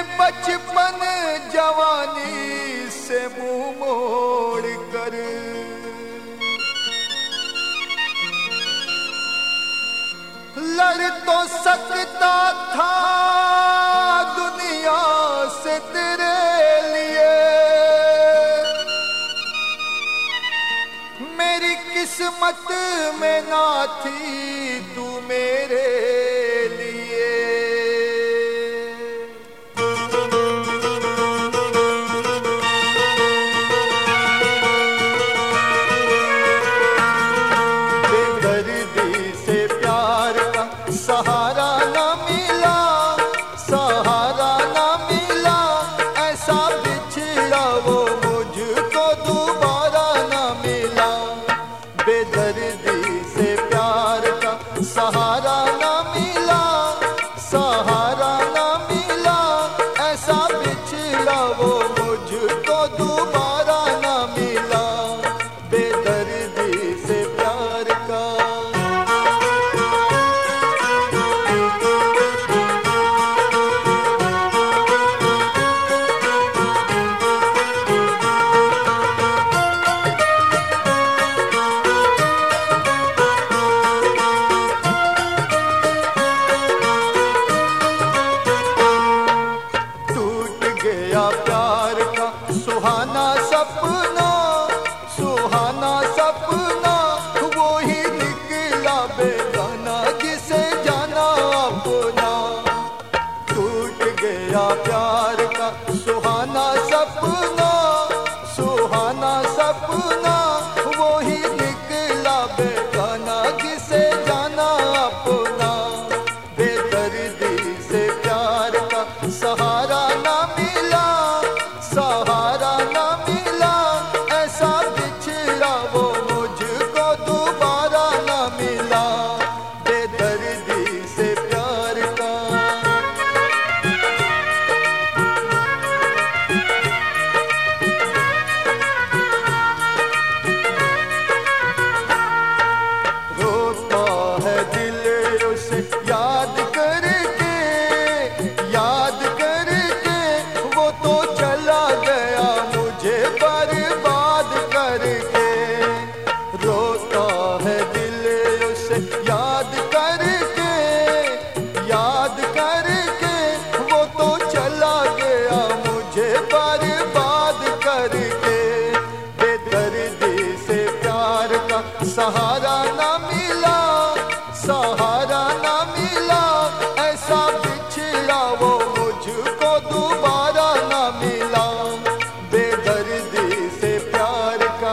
बचपन जवानी से मुंह मोड़ कर लड़ तो सकता था दुनिया से तेरे लिए, मेरी किस्मत में ना थी तू मेरे लिए। बेदर्दी से प्यार का सहारा न मिला, सहारा न मिला, ऐसा बिछड़ा वो मुझको दोबारा न मिला। बेदर्दी से प्यार का सहारा न मिला, सहारा न मिला, ऐसा बिछड़ा वो मुझको दोबारा न मिला। बेदर्दी से प्यार का प्यार का सुहाना सपना, सुहाना सपना, वो ही निकला बेगाना जिसे जाना अपना। टूट गया प्यार का सुहाना सपना, सुहाना सपना, वो ही निकला बेगाना जिसे जाना अपना। बेदर्दी से प्यार का सहारा ना मिला, सहारा न मिला, ऐसा बिछड़ा वो मुझको दोबारा न मिला। बेदर्दी से प्यार का रोता है दिल उसे याद करके, याद करके, वो तो चला गया मुझे बर्बाद करके। रोता है दिल उसे याद करके, याद करके, वो तो चला गया मुझे बर्बाद करके। बेदर्दी से प्यार का सहारा न मिला, सहारा न मिला, ऐसा बिछड़ा वो मुझको दोबारा न मिला। बेदर्दी से प्यार का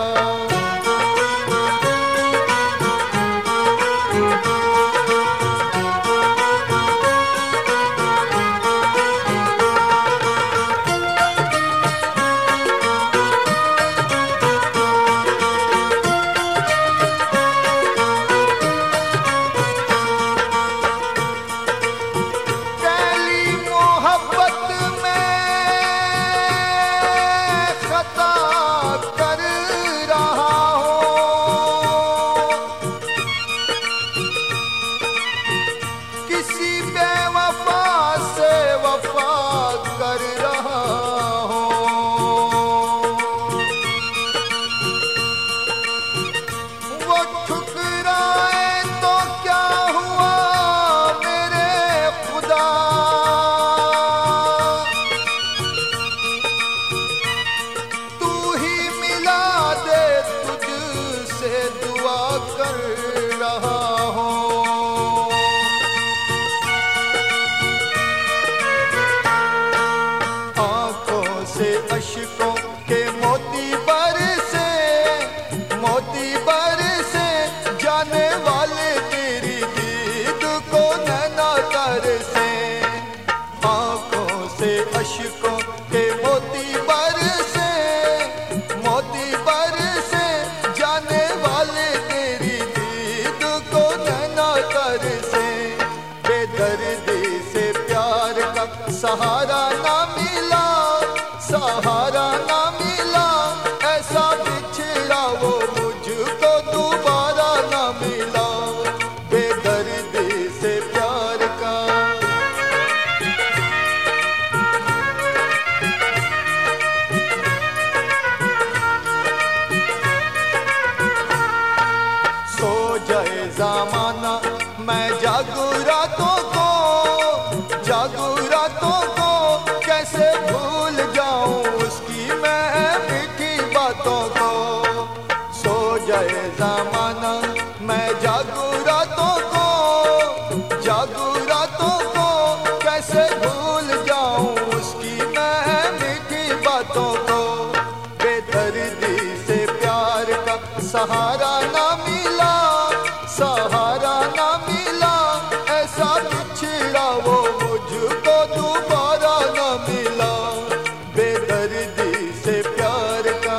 कर रहा हूं। आंखों से अश्कों के मोती बरसे, मोती बरसे, जाने वाले तेरी दीद को नैना तरसे। आंखों से अश्कों के मोती बरसे, मोती बरसे, जाने वाले तेरी दीद को नैना तरसे। बेदर्दी से प्यार का सहारा ना मिला, सहारा ना मिला, ऐसा बिछड़ा वो मुझको दोबारा ना मिला। बेदर्दी से प्यार का कैसे भूल जाऊं उसकी मैं मीठी बातों को। सो जाए ज़माना मैं जागूं रातों को, जागूं रातों को, कैसे भूल जाऊं उसकी मैं मीठी बातों को। बेदर्दी से प्यार का सहारा ना मिला, सहारा ना मिला, ऐसा बिछड़ा वो मुझको दोबारा ना मिला। बेदर्दी से प्यार का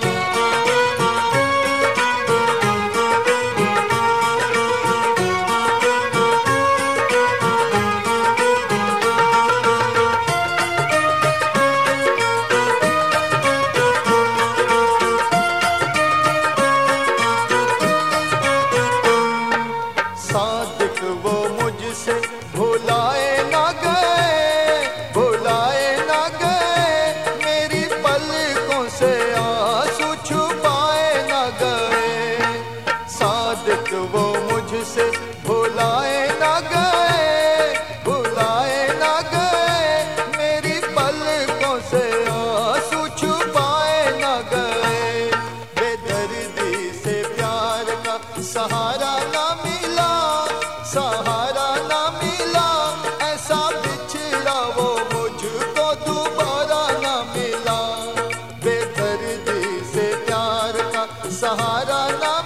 सादिक वो मुझसे भुलाए ना गए, भुलाए ना गए, मेरी पलकों से आंसू छुपाए ना गए। सादिक वो मुझसे भुलाए ना गए, भुलाए ना गए, मेरी पलकों से आंसू छुपाए ना गए। बेदर्दी से प्यार का सहारा ना मिला, सहारा ना मिला, ऐसा बिछड़ा वो मुझको दोबारा ना मिला। बेदर्दी से प्यार का सहारा ना